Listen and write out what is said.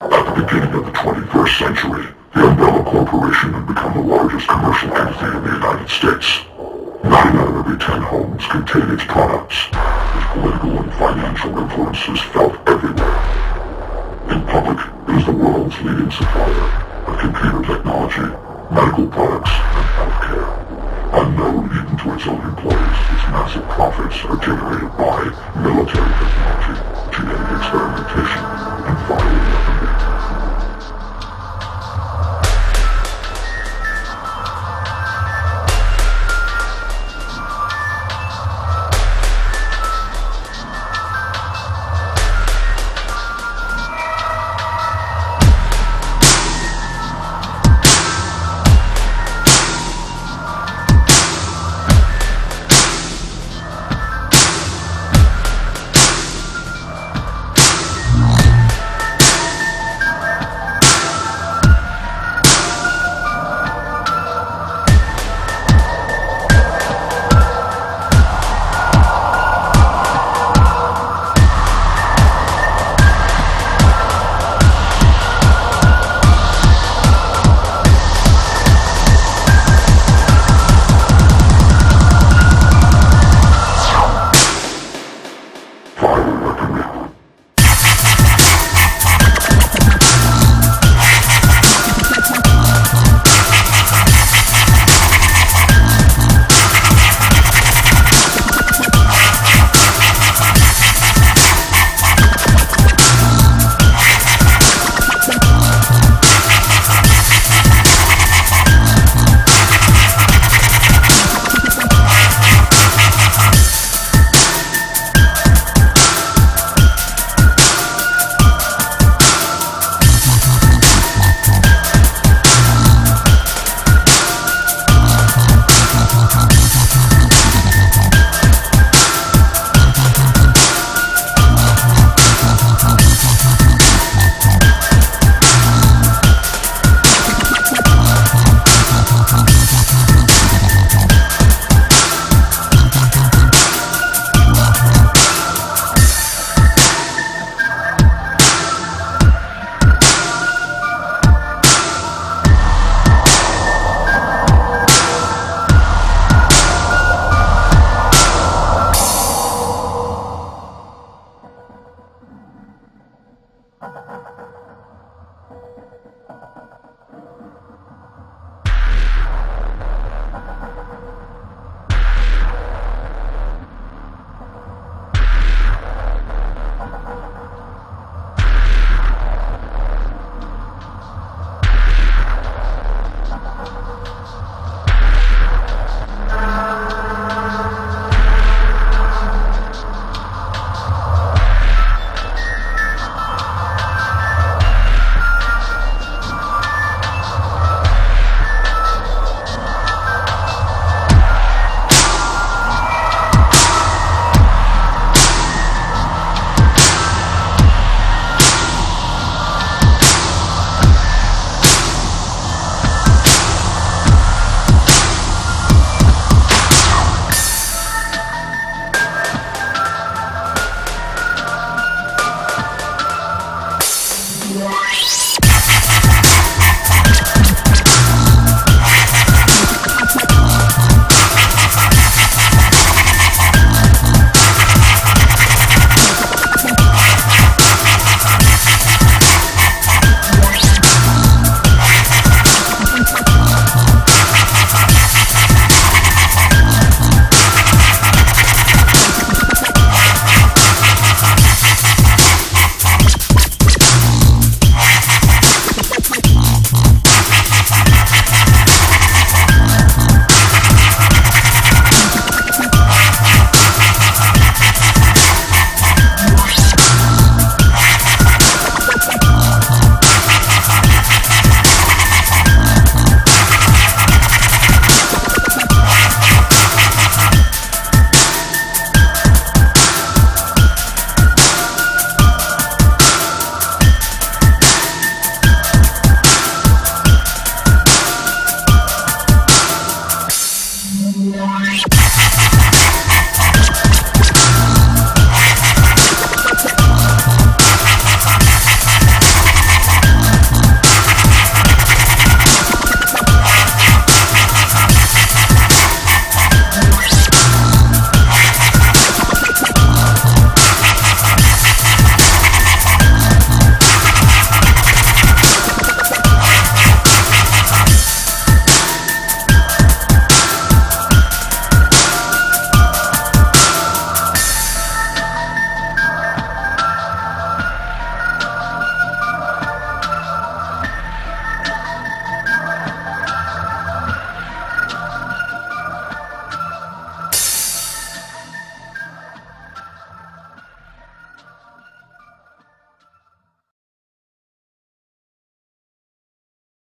At the beginning of the 21st century, the Umbrella Corporation had become the largest commercial entity in the United States. 9 out of every 10 homes contain its products. Its political and financial influence is felt everywhere. In public, it is the world's leading supplier of computer technology, medical products, and healthcare. Unknown even to its own employees, its massive profits are generated by military technology, genetic experimentation, and bioweaponry. Yeah.